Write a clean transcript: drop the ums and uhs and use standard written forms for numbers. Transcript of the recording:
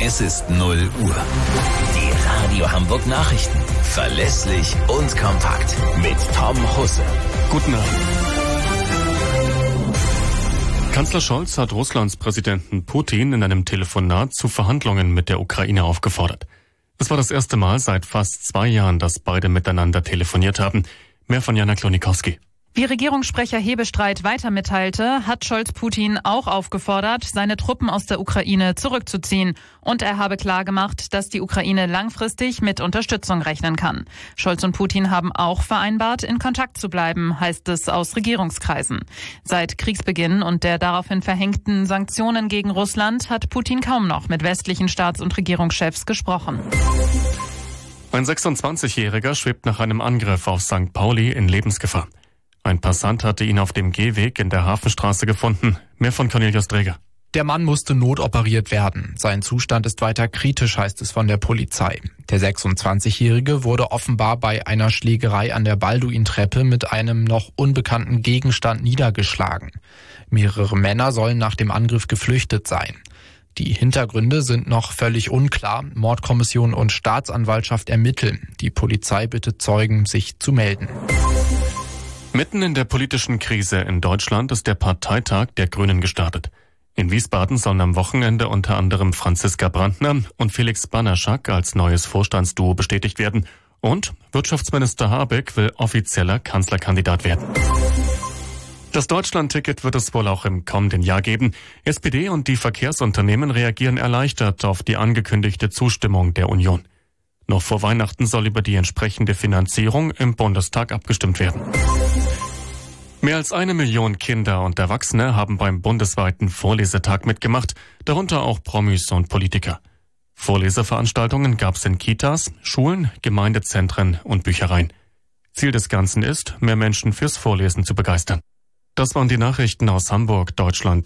Es ist 0 Uhr. Die Radio Hamburg Nachrichten. Verlässlich und kompakt. Mit Tom Husse. Guten Abend. Kanzler Scholz hat Russlands Präsidenten Putin in einem Telefonat zu Verhandlungen mit der Ukraine aufgefordert. Es war das erste Mal seit fast 2 Jahren, dass beide miteinander telefoniert haben. Mehr von Jana Klonikowski. Wie Regierungssprecher Hebestreit weiter mitteilte, hat Scholz Putin auch aufgefordert, seine Truppen aus der Ukraine zurückzuziehen. Und er habe klargemacht, dass die Ukraine langfristig mit Unterstützung rechnen kann. Scholz und Putin haben auch vereinbart, in Kontakt zu bleiben, heißt es aus Regierungskreisen. Seit Kriegsbeginn und der daraufhin verhängten Sanktionen gegen Russland hat Putin kaum noch mit westlichen Staats- und Regierungschefs gesprochen. Ein 26-Jähriger schwebt nach einem Angriff auf St. Pauli in Lebensgefahr. Ein Passant hatte ihn auf dem Gehweg in der Hafenstraße gefunden. Mehr von Cornelius Dreger. Der Mann musste notoperiert werden. Sein Zustand ist weiter kritisch, heißt es von der Polizei. Der 26-Jährige wurde offenbar bei einer Schlägerei an der Balduintreppe mit einem noch unbekannten Gegenstand niedergeschlagen. Mehrere Männer sollen nach dem Angriff geflüchtet sein. Die Hintergründe sind noch völlig unklar. Mordkommission und Staatsanwaltschaft ermitteln. Die Polizei bittet Zeugen, sich zu melden. Mitten in der politischen Krise in Deutschland ist der Parteitag der Grünen gestartet. In Wiesbaden sollen am Wochenende unter anderem Franziska Brandner und Felix Banaschak als neues Vorstandsduo bestätigt werden. Und Wirtschaftsminister Habeck will offizieller Kanzlerkandidat werden. Das Deutschland-Ticket wird es wohl auch im kommenden Jahr geben. SPD und die Verkehrsunternehmen reagieren erleichtert auf die angekündigte Zustimmung der Union. Noch vor Weihnachten soll über die entsprechende Finanzierung im Bundestag abgestimmt werden. Mehr als 1 Million Kinder und Erwachsene haben beim bundesweiten Vorlesetag mitgemacht, darunter auch Promis und Politiker. Vorleseveranstaltungen gab es in Kitas, Schulen, Gemeindezentren und Büchereien. Ziel des Ganzen ist, mehr Menschen fürs Vorlesen zu begeistern. Das waren die Nachrichten aus Hamburg, Deutschland